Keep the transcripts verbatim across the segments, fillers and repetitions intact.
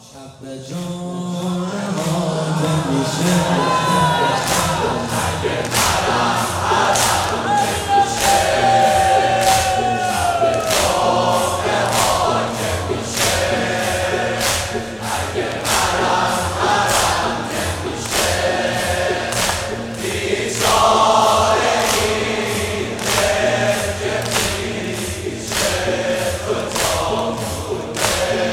شب به جان حاکم میشه اگه برم حرم نمیشه شب به جان حاکم میشه اگه برم حرم نمیشه بیچاره این دل که میشه تو تا مونده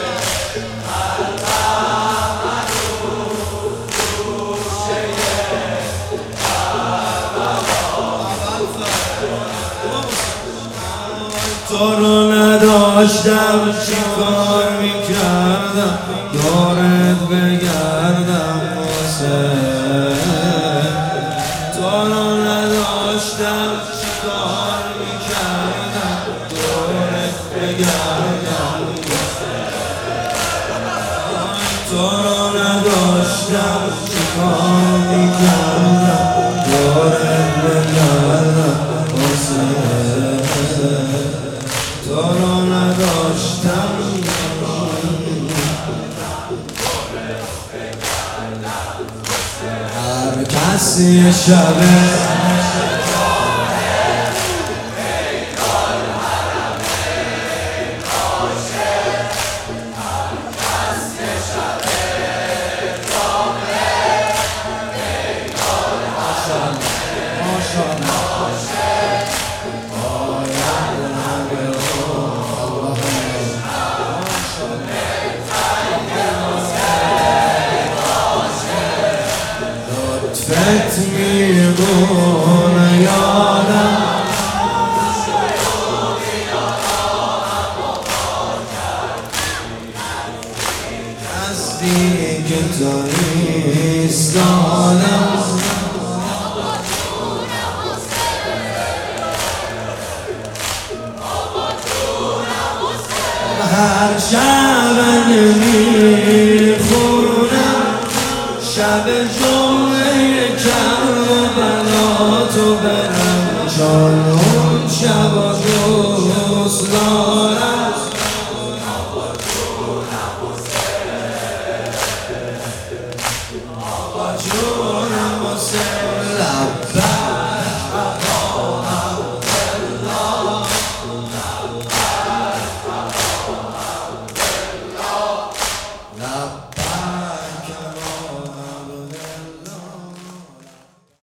تو رو نداشتم چی کار میکردم دورت بگردم حسین تو رو نداشتم چی کار میکردم دورت بگردم تو رو نداشتم چی کار میکردم دورت بگردم حسین تو رو نداشتم هر کسی شبه لطفت میدونه یادم نزدیک تو ایستادم هر شب نمیخونم شب جمعه کربلا تو برم چون